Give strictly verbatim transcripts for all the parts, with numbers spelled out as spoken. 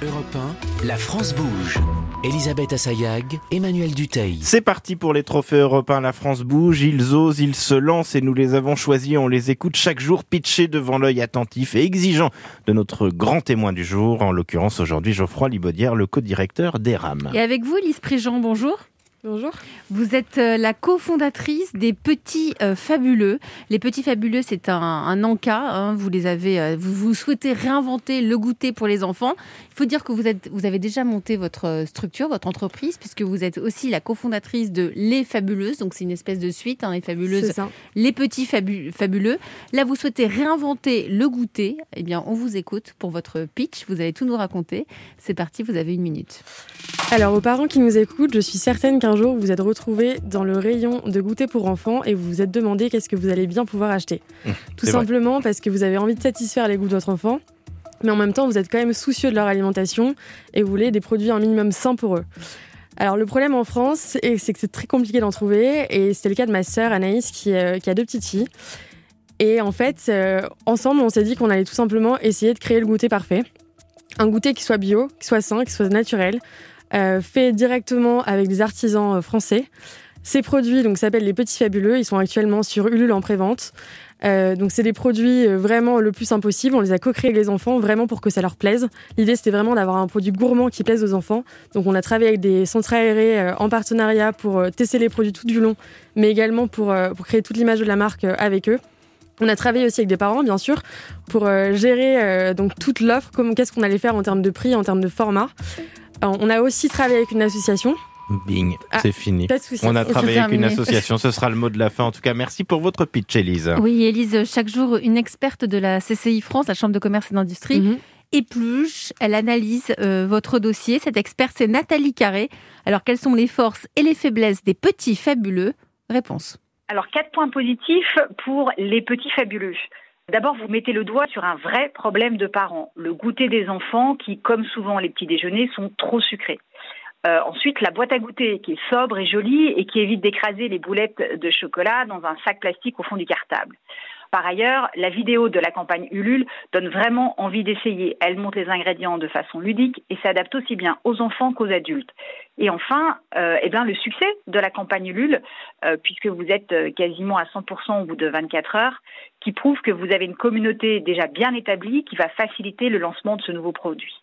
Europe un, la France bouge. Elisabeth Assayag, Emmanuel Dutheil. C'est parti pour les trophées européens. La France bouge, ils osent, ils se lancent et nous les avons choisis. On les écoute chaque jour pitcher devant l'œil attentif et exigeant de notre grand témoin du jour, en l'occurrence aujourd'hui Geoffroy Libaudière, le co-directeur d'E R A M. Et avec vous, Lise Préjean, bonjour. Bonjour. Vous êtes la cofondatrice des Petits euh, Fabuleux. Les Petits Fabuleux, c'est un, un encas. Hein, vous les avez, euh, vous, vous souhaitez réinventer le goûter pour les enfants. Il faut dire que vous êtes, vous avez déjà monté votre structure, votre entreprise, puisque vous êtes aussi la cofondatrice de Les Fabuleuses. Donc c'est une espèce de suite, hein, Les Fabuleuses, c'est ça. Les Petits Fabu- Fabuleux. Là, vous souhaitez réinventer le goûter. Eh bien, on vous écoute pour votre pitch. Vous allez tout nous raconter. C'est parti, vous avez une minute. Alors, aux parents qui nous écoutent, je suis certaine qu'un jour, vous vous êtes retrouvés dans le rayon de goûter pour enfants et vous vous êtes demandé qu'est-ce que vous allez bien pouvoir acheter. Mmh, Tout simplement vrai. Parce que vous avez envie de satisfaire les goûts de votre enfant, mais en même temps, vous êtes quand même soucieux de leur alimentation et vous voulez des produits un minimum sains pour eux. Alors, le problème en France, c'est que c'est très compliqué d'en trouver et c'était le cas de ma sœur Anaïs qui, euh, qui a deux petites filles. Et en fait, euh, ensemble, on s'est dit qu'on allait tout simplement essayer de créer le goûter parfait. Un goûter qui soit bio, qui soit sain, qui soit naturel, Euh, fait directement avec des artisans euh, français. Ces produits donc, s'appellent les Petits Fabuleux. Ils sont actuellement sur Ulule en pré-vente. Euh, donc, c'est des produits euh, vraiment le plus simple possible. On les a co-créés avec les enfants vraiment pour que ça leur plaise. L'idée, c'était vraiment d'avoir un produit gourmand qui plaise aux enfants. Donc, on a travaillé avec des centres aérés euh, en partenariat pour euh, tester les produits tout du long, mais également pour, euh, pour créer toute l'image de la marque euh, avec eux. On a travaillé aussi avec des parents, bien sûr, pour euh, gérer euh, donc, toute l'offre, comme, qu'est-ce qu'on allait faire en termes de prix, en termes de format. On a aussi travaillé avec une association. Bing, ah, c'est fini. Pas de soucis. On a travaillé avec une association. Ce sera le mot de la fin. En tout cas, merci pour votre pitch, Élise. Oui, Élise, chaque jour, une experte de la C C I France, la Chambre de commerce et d'industrie, mm-hmm. épluche, elle analyse euh, votre dossier. Cette experte, c'est Nathalie Carré. Alors, quelles sont les forces et les faiblesses des Petits Fabuleux ? Réponse. Alors, quatre points positifs pour les Petits Fabuleux. D'abord, vous mettez le doigt sur un vrai problème de parents, le goûter des enfants qui, comme souvent les petits déjeuners, sont trop sucrés. Euh, ensuite, la boîte à goûter qui est sobre et jolie et qui évite d'écraser les boulettes de chocolat dans un sac plastique au fond du cartable. Par ailleurs, la vidéo de la campagne Ulule donne vraiment envie d'essayer. Elle montre les ingrédients de façon ludique et s'adapte aussi bien aux enfants qu'aux adultes. Et enfin, euh, eh bien, le succès de la campagne Ulule, euh, puisque vous êtes quasiment à cent pour cent au bout de vingt-quatre heures, qui prouve que vous avez une communauté déjà bien établie qui va faciliter le lancement de ce nouveau produit.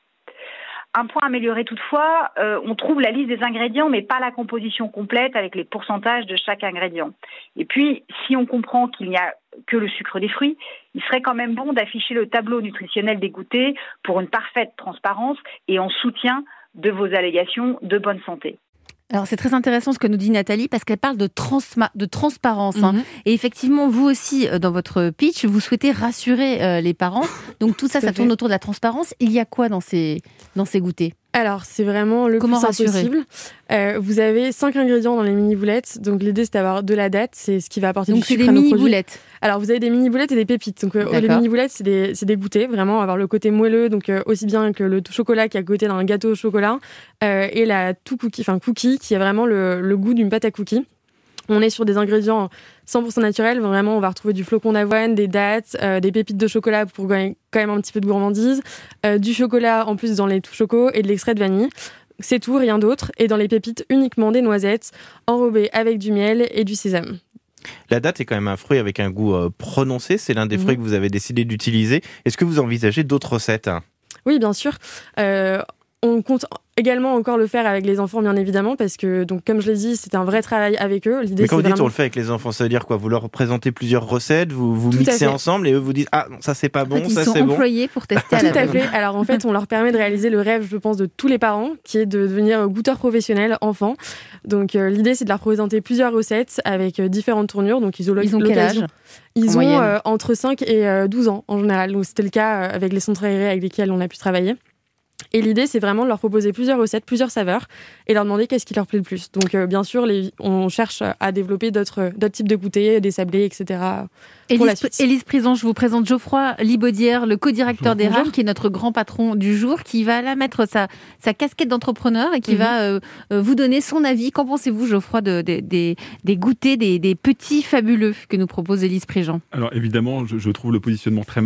Un point amélioré toutefois, euh, on trouve la liste des ingrédients, mais pas la composition complète avec les pourcentages de chaque ingrédient. Et puis, si on comprend qu'il n'y a que le sucre des fruits, il serait quand même bon d'afficher le tableau nutritionnel des goûters pour une parfaite transparence et en soutien de vos allégations de bonne santé. Alors, c'est très intéressant ce que nous dit Nathalie parce qu'elle parle de, transma- de transparence. Hein. Mm-hmm. Et effectivement, vous aussi, dans votre pitch, vous souhaitez rassurer euh, les parents. Donc, tout ça, ça tourne autour de la transparence. Il y a quoi dans ces, dans ces goûters ? Alors, c'est vraiment le Comment plus simple possible. Euh, vous avez cinq ingrédients dans les mini-boulettes. Donc, l'idée, c'est d'avoir de la date. C'est ce qui va apporter donc du sucre à nos produits. Donc, c'est des mini-boulettes. Alors, vous avez des mini-boulettes et des pépites. Donc, euh, les mini-boulettes, c'est des, c'est des goûters. Vraiment, avoir le côté moelleux. Donc, euh, aussi bien que le chocolat qui est à côté d'un gâteau au chocolat. Euh, et la tout cookie, enfin, cookie, qui est vraiment le, le goût d'une pâte à cookies. On est sur des ingrédients cent pour cent naturels. Vraiment, on va retrouver du flocon d'avoine, des dattes, euh, des pépites de chocolat pour gagner quand même un petit peu de gourmandise, euh, du chocolat en plus dans les tout chocos et de l'extrait de vanille. C'est tout, rien d'autre. Et dans les pépites, uniquement des noisettes enrobées avec du miel et du sésame. La date est quand même un fruit avec un goût euh, prononcé. C'est l'un des mmh. fruits que vous avez décidé d'utiliser. Est-ce que vous envisagez d'autres recettes ? Oui, bien sûr. Euh, on compte également encore le faire avec les enfants, bien évidemment, parce que, donc, comme je l'ai dit, c'est un vrai travail avec eux. L'idée, Mais quand c'est vous dites vraiment... on le fait avec les enfants, ça veut dire quoi ? Vous leur présentez plusieurs recettes, vous, vous mixez ensemble et eux vous disent « Ah, non, ça c'est pas bon, en fait, ça c'est bon ». Ils sont employés pour tester à la Tout à fait. Alors en fait, on leur permet de réaliser le rêve, je pense, de tous les parents, qui est de devenir goûteur professionnel enfant. Donc euh, l'idée, c'est de leur présenter plusieurs recettes avec euh, différentes tournures. Donc ils ont, ils ont quel âge ? Ils ont euh, entre cinq et euh, douze ans en général. Donc c'était le cas euh, avec les centres aérés avec lesquels on a pu travailler. Et l'idée, c'est vraiment de leur proposer plusieurs recettes, plusieurs saveurs, et leur demander qu'est-ce qui leur plaît le plus. Donc, euh, bien sûr, les, on cherche à développer d'autres, d'autres types de goûters, des sablés, et cetera. Élise, Élise Préjean, je vous présente Geoffroy Libaudière, le co-directeur d'E R A M, qui est notre grand patron du jour, qui va là mettre sa, sa casquette d'entrepreneur et qui mm-hmm. va euh, vous donner son avis. Qu'en pensez-vous, Geoffroy, de, de, de, des goûters, des, des petits fabuleux que nous propose Élise Préjean ? Alors, évidemment, je, je trouve le positionnement très malin.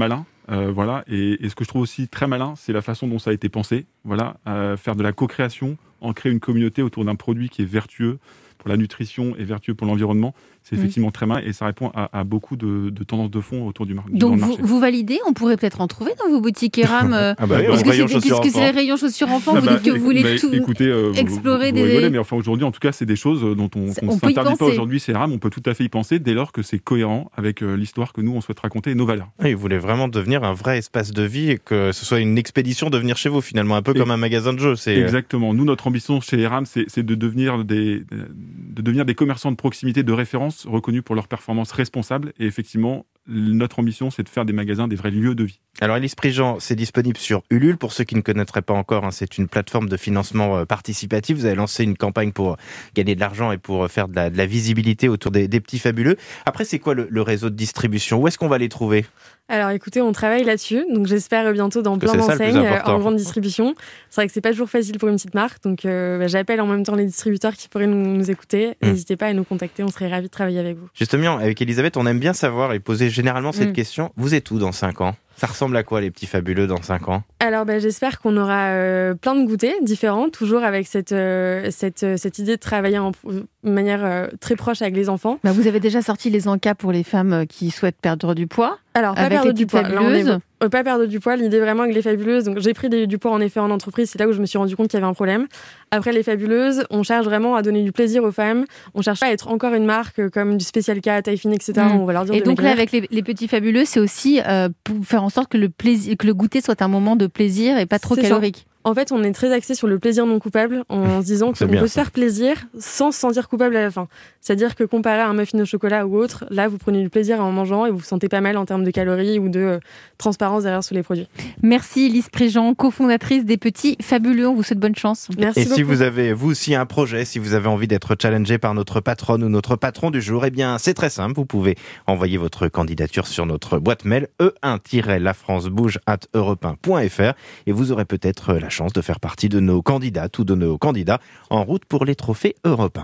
Euh, voilà. Et, et ce que je trouve aussi très malin, c'est la façon dont ça a été pensé. Voilà, euh, faire de la co-création, en créer une communauté autour d'un produit qui est vertueux pour la nutrition et vertueux pour l'environnement. C'est effectivement mmh. très malin et ça répond à, à beaucoup de, de tendances de fond autour du, mar- Donc du vous, marché. vous validez, on pourrait peut-être en trouver dans vos boutiques Eram. Euh, ah bah oui, puisque, rayon c'est, puisque c'est les rayons chaussures enfants, ah vous bah, dites que vous voulez bah, tout écoutez, euh, explorer vous, vous des... rigolez, mais enfin aujourd'hui, en tout cas, c'est des choses dont on, on, on ne s'interdit pas aujourd'hui, c'est Eram, on peut tout à fait y penser dès lors que c'est cohérent avec euh, l'histoire que nous, on souhaite raconter et nos valeurs. Et vous voulez vraiment devenir un vrai espace de vie et que ce soit une expédition de venir chez vous finalement, un peu et comme un magasin de jeux. C'est... Exactement. Nous, notre ambition chez Eram, c'est, c'est de, devenir des, de devenir des commerçants de proximité de référence reconnus pour leur performance responsable. Et effectivement, notre ambition, c'est de faire des magasins des vrais lieux de vie. Alors, Élise Prigent, c'est disponible sur Ulule. Pour ceux qui ne connaîtraient pas encore, hein, c'est une plateforme de financement euh, participatif. Vous avez lancé une campagne pour gagner de l'argent et pour faire de la, de la visibilité autour des, des petits fabuleux. Après, c'est quoi le, le réseau de distribution ? Où est-ce qu'on va les trouver ? Alors écoutez, on travaille là-dessus, donc j'espère bientôt dans plein d'enseignes en grande distribution. C'est vrai que c'est pas toujours facile pour une petite marque, donc euh, bah, j'appelle en même temps les distributeurs qui pourraient nous, nous écouter. Mmh. N'hésitez pas à nous contacter, on serait ravis de travailler avec vous. Justement, avec Elisabeth, on aime bien savoir et poser généralement cette mmh. question. Vous êtes où dans cinq ans ? Ça ressemble à quoi les petits fabuleux dans cinq ans ? Alors bah, j'espère qu'on aura euh, plein de goûters différents, toujours avec cette, euh, cette, euh, cette idée de travailler en de manière euh, très proche avec les enfants. Bah, vous avez déjà sorti les encas pour les femmes qui souhaitent perdre du poids. Alors, pas perdre du poids. Là, on est... euh, pas perdre du poids. L'idée vraiment avec les fabuleuses. Donc, j'ai pris des, du poids en effet en entreprise. C'est là où je me suis rendu compte qu'il y avait un problème. Après, les fabuleuses, on cherche vraiment à donner du plaisir aux femmes. On cherche pas à être encore une marque comme du Special K, taille fine, et cetera. Mmh. On va leur dire. Et de donc maigrir. là, avec les, les petits fabuleux, c'est aussi euh, pour faire en sorte que le plaisir, que le goûter soit un moment de plaisir et pas trop c'est calorique. Ça. En fait, on est très axé sur le plaisir non coupable en se disant qu'on peut se faire plaisir sans se sentir coupable à la fin. C'est-à-dire que comparé à un muffin au chocolat ou autre, là, vous prenez du plaisir en mangeant et vous vous sentez pas mal en termes de calories ou de euh, transparence derrière sur les produits. Merci Élise Prigent, cofondatrice des Petits Fabuleux. On vous souhaite bonne chance. Merci et beaucoup. si vous avez, vous aussi, un projet, si vous avez envie d'être challengé par notre patronne ou notre patron du jour, eh bien, c'est très simple. Vous pouvez envoyer votre candidature sur notre boîte mail e un tiret la france bouge arobase europe un point f r et vous aurez peut-être la chance de faire partie de nos candidates ou de nos candidats en route pour les trophées européens.